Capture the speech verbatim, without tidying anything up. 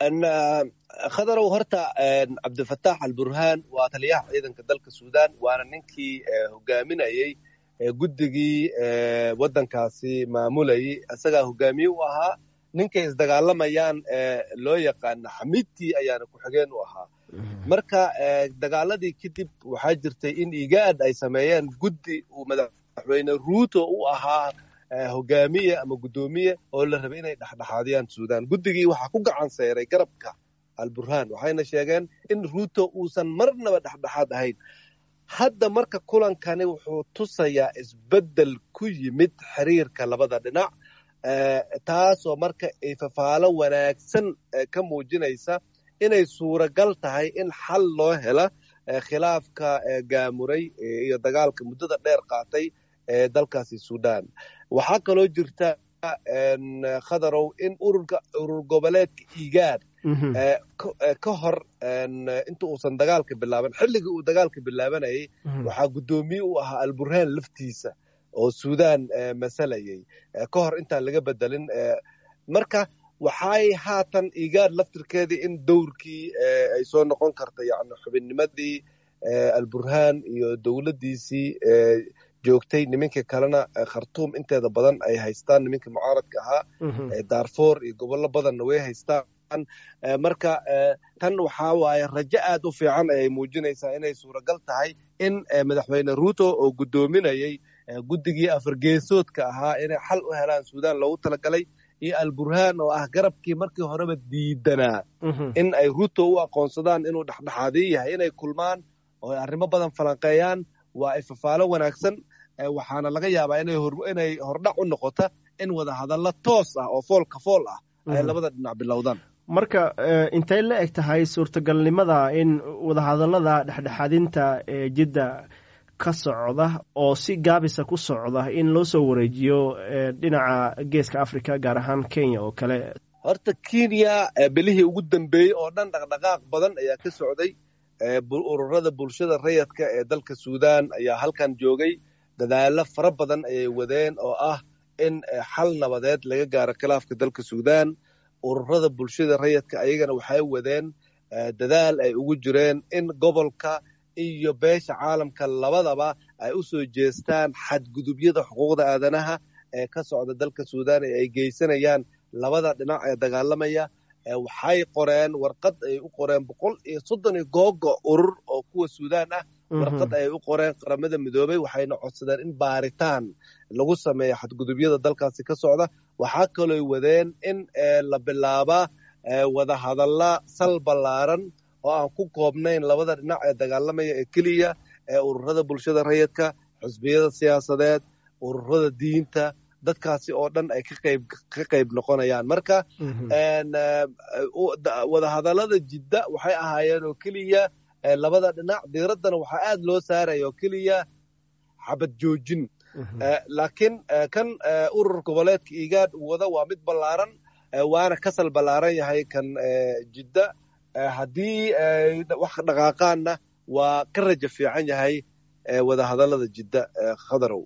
أن خضر وهرتا عبد الفتاح البرهان وتلياح أيضا كذلك السودان وأنا ننكي هجامين أي جدجي ودن كاسي معمولي أسجى هجامي وها ننكي إزدقال لما يان لو يقان حميتي أيان كحجين وها مركا دقالدي كتب وحاجرتي إن إيجاد أي سمايان جدي ومدحوين الروتو وها hogaamiye ama gudoomiye oo la rabay inay dhaxdhaxaadiyaan Suudaan gudigii waxa ku gacan saaray garabka Al-Burhan waxayna sheegeen in Ruto uusan marnaba dhaxdhaxaad ahayn hadda marka kulankani wuxuu tusayaa isbedel ku yimid xiriirka labada dhinac taas oo marka ay fafaalo wanaagsan ka muujinaysa inay suuragal tahay in xal loo helo khilaafka gaamuray iyo dagaalka muddada dheer qaatay dalkaasi Suudaan waxaa kaloo jirta khadarow in ururka urur goboleedka Igaad ka hor inta uusan dagaalka bilaaban xilliga uu dagaalka bilaabanayay waxaa gudoomiye u ahaa Al-Burhan laftiisa oo Suudaan masalayay ka hor intaan laga bedelin marka waxay haatan Igaad laftirkeedii in dowrkii ay soo noqon karta yacni xubinnimadii Al-Burhan iyo dawladdiisii joogtay nimanka kalena Khartoum inteeda badan ay haystaan nimanka mucaaradka ahaa Darfur iyo gobollo badan way haystaan marka tan waxa waaye rajo aad u fiican ay muujinaysaa inay suuragal tahay in madaxweyne Ruto oo gudoominayay gudigii afargeesoodka ahaa inay xal u helaan Suudaan loogu talagalay iyo Al-Burhan oo ah garabkii markii horeba diidanaa in ay Ruto u aqoonsadaan inuu dhaxdhaxaadii yahay inay kulmaan oo arrimo badan falanqeeyaan waa ifafaalo wanaagsan waxaana laga yaabaa inay inay hordhac u noqoto in wada hadallo toos ah oo foolka fool ah ay labada dhinac bilowdaan marka intay la eg tahay suurtagalnimada in wada hadallada dhexdhexaadinta ee jidda ka socda oo si gaabisa ku socda in loo soo wareejiyo dhinaca geeska Afrika gaar ahaan Kenya oo kale horta Kenya bilihii ugu dambeeyay oo dhan dhaqdhaqaaq badan ayaa ka socday ururada bulshada rayidka ee dalka Suudaan ayaa halkan joogay dadaalo fara badan ayay wadeen oo ah in xal nabadeed laga gaaro khilaafka dalka Suudaan ururada bulshada rayidka ayagana waxay wadeen dadaal ay ugu jireen in gobolka iyo beesha caalamka labadaba ay u soo jeestaan xadgudubyada xuquuqda aadanaha ee ka socda dalka Suudaan ee ay geysanayaan labada dhinac ee dagaalamaya waxay qoreen warqad ay u qoreen boqol iyo soddon iyo googo urur oo kuwa Suudaan ah warqad ay u qoreen qaramada midoobay waxayna codsadeen in baaritaan lagu sameeyo xadgudubyada dalkaasi ka socda waxaa kaloo wadeen in la bilaaba wada hadalla sal ballaaran oo aan ku koobnayn labada dhinac ee dagaalamaya ee keliya ee ururada bulshada rayidka xisbiyada siyaasadeed ururada diinta dadkaasi oo dhan ay ka qayb ka qayb noqonayaan marka wada hadallada jidda waxay ahaayeen oo keliya labada dhinac diiradana waxaa aad loo saaraya oo keliya xabad joojin laakiin kan urur goboleedka Igaad wada waa mid ballaaran waana kasal ballaaran yahay kan jidda haddii wax dhaqaaqaanna waa ka rajo fiican yahay wada hadallada jidda khadarow